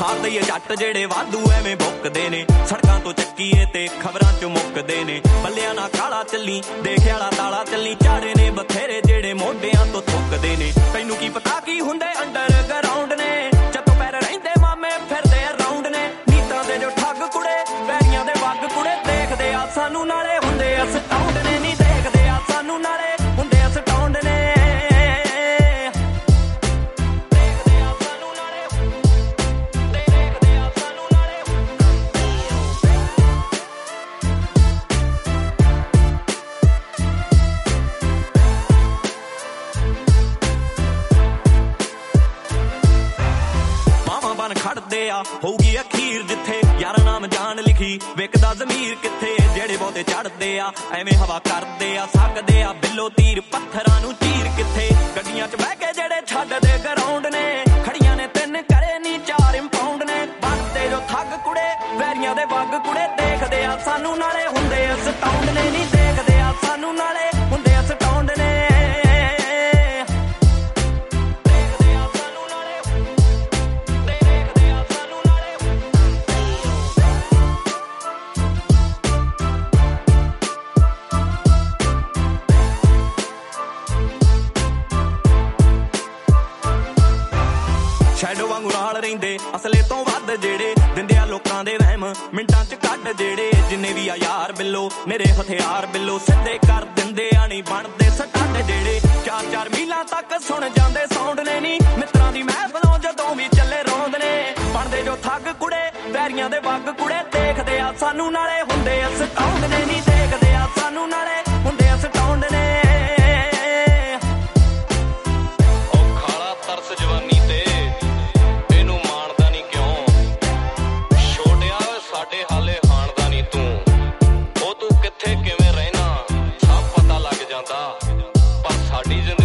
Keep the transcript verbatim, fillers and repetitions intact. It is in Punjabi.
ਮਾਰ ਦਈਏ ਜੱਟ ਜਿਹੜੇ ਵਾਧੂ ਐਵੇਂ ਭੁੱਕਦੇ ਨੇ ਸੜਕਾਂ ਤੋਂ ਚੱਕੀਏ ਤੇ ਖਬਰਾਂ ਚ ਮੁੱਕਦੇ ਨੇ ਬੱਲਿਆਂ ਨਾਲ ਕਾਲਾ ਚੱਲੀ ਦੇਖਿਆ ਵਾਲਾ ਤਾਲਾ ਚੱਲੀ ਝਾੜੇ ਨੇ ਬਥੇਰੇ ਜਿਹੜੇ ਮੋਢਿਆਂ ਤੋਂ ਥੁੱਕਦੇ ਨੇ ਤੈਨੂੰ ਕੀ ਪਤਾ ਕੀ ਹੁੰਦੇ ਅੰਡਰ ਗਰਾਊਂਡ ਨੇ ਚੱਤੋਂ ਪੈਰ ਰਹਿੰਦੇ ਮਾਮੇ ਫਿਰਦੇ ਰਾਉਂਡ ਨੇ ਨੀਤਾਂ ਦੇ ਜੋ ਠੱਗ ਕੁੜੇ ਪੈਰੀਆਂ ਦੇ ਵੱਗ ਕੁੜੇ ਦੇਖਦੇ ਆ ਸਾਨੂੰ ਨਾਲੇ ਹੁੰਦੇ ਆ ਸਟਾਉਂਡ ਨੇ ਨਹੀਂ ਦੇਖਦੇ ਆ ਸਾਨੂੰ ਨਾਲੇ ਹੁੰਦੇ ਆ ਸਟਾਉਂਡ ਨੇ ਖੜਦੇ ਆ ਹੋਊਗੀ ਅਖੀਰ ਜਿੱਥੇ ਯਾਰ ਨਾਮ ਜਾਨ ਲਿਖੀ ਵਿਕਦਾ ਜ਼ਮੀਰ ਕਿੱਥੇ ਜਿਹੜੇ ਬਹੁਤੇ ਚੜਦੇ ਆ ਐਵੇਂ ਹਵਾ ਕਰਦੇ ਆ ਸਕਦੇ ਆ ਬਿੱਲੋ ਤੀਰ ਪੱਥਰਾਂ ਨੂੰ ਚੀਰ ਕਿੱਥੇ ਗੱਡੀਆਂ 'ਚ ਬਹਿ ਕੇ ਜਿਹੜੇ ਛੱਡਦੇ ਗਰਾਊਂਡ ਨੇ ਖੜੀਆਂ ਨੇ ਤਿੰਨ ਕਰੇ ਨੀ ਚਾਰ ਇੰਪਾਊਂਡ ਨੇ ਬਣਦੇ ਜੋ ਠੱਗ ਕੁੜੇ ਵੈਰੀਆਂ ਦੇ ਵੱਗ ਕੁੜੇ ਦੇਖਦੇ ਆ ਸਾਨੂੰ ਨਾਲੇ ਹੁੰਦੇ ਆ ਸਟਾਉਂਡ ਨੇ ਨਹੀਂ ਦੇਖਦੇ ਆ ਸਾਨੂੰ ਨਾਲੇ ਹੁੰਦੇ ਆ ਸਟਾਉਂਡ ਨੇ ਸ਼ੈਡੋ ਵਾਂਗੂ ਨਾਲ ਰਹਿੰਦੇ ਅਸਲੇ ਤੋਂ ਵੱਧ ਜਿਹੜੇ ਦਿੰਦੇ ਆ ਲੋਕਾਂ ਦੇ ਵਹਿਮ ਮਿੰਟਾਂ ਚ ਕੱਢ ਜਿਹੜੇ ਜਿੰਨੇ ਵੀ ਆ ਯਾਰ ਬਿੱਲੋ ਮੇਰੇ ਹਥਿਆਰ ਬਿੱਲੋ ਸਿੱਧੇ ਕਰ ਦਿੰਦੇ ਆ ਨਹੀਂ ਬਣਦੇ ਸਟੱਡ ਜਿਹੜੇ ਚਾਰ ਚਾਰ ਮੀਲਾਂ ਤੱਕ ਸੁਣ ਜਾਂਦੇ ਸਾਊਂਡ ਨੇ ਨੀ ਮਿੱਤਰਾਂ ਦੀ ਮਹਿਫਲੋਂ ਜਦੋਂ ਵੀ ਚੱਲੇ ਰੋਂਦ ਨੇ ਬਣਦੇ ਜੋ ਠੱਗ ਕੁੜੇ ਵੈਰੀਆਂ ਦੇ ਵੱਗ ਕੁੜੇ ਦੇਖਦੇ ਆ ਸਾਨੂੰ ਨਾਲੇ ਹੁੰਦੇ ਆ ਸਟਾਉਂਡ ਨੇ ਨਹੀਂ ਦੇਖਦੇ ਆ ਸਾਨੂੰ ਨਾਲੇ ਹੁੰਦੇ ਆ ਸਟਾਉਂਡ ਨੇ ਉਹ ਖਾਲਾ ਤਰਸ ਜਵਾਨੀ ਤੇ ਸਾਡੇ ਹਾਲੇ ਹਾਣਦਾ ਨੀ ਤੂੰ ਉਹ ਤੂੰ ਕਿੱਥੇ ਕਿਵੇਂ ਰਹਿਣਾ ਸਭ ਪਤਾ ਲੱਗ ਜਾਂਦਾ ਪਰ ਸਾਡੀ